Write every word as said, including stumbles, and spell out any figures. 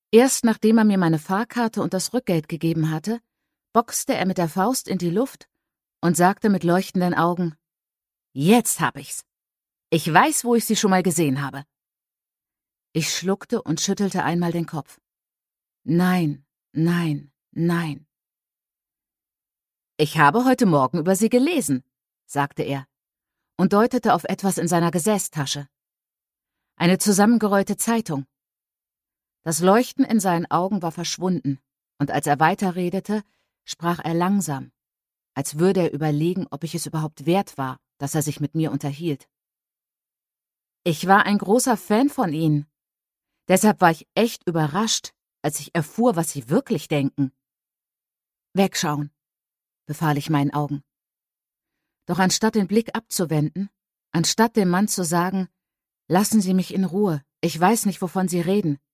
Erst nachdem er mir meine Fahrkarte und das Rückgeld gegeben hatte, boxte er mit der Faust in die Luft und sagte mit leuchtenden Augen: »Jetzt hab ich's. Ich weiß, wo ich Sie schon mal gesehen habe.« Ich schluckte und schüttelte einmal den Kopf. »Nein, nein, nein.« »Ich habe heute Morgen über Sie gelesen«, sagte er und deutete auf etwas in seiner Gesäßtasche. Eine zusammengerollte Zeitung. Das Leuchten in seinen Augen war verschwunden, und als er weiterredete, sprach er langsam, als würde er überlegen, ob ich es überhaupt wert war, dass er sich mit mir unterhielt. »Ich war ein großer Fan von Ihnen. Deshalb war ich echt überrascht, als ich erfuhr, was Sie wirklich denken.« »Wegschauen«, befahl ich meinen Augen. Doch anstatt den Blick abzuwenden, anstatt dem Mann zu sagen, »Lassen Sie mich in Ruhe, ich weiß nicht, wovon Sie reden«,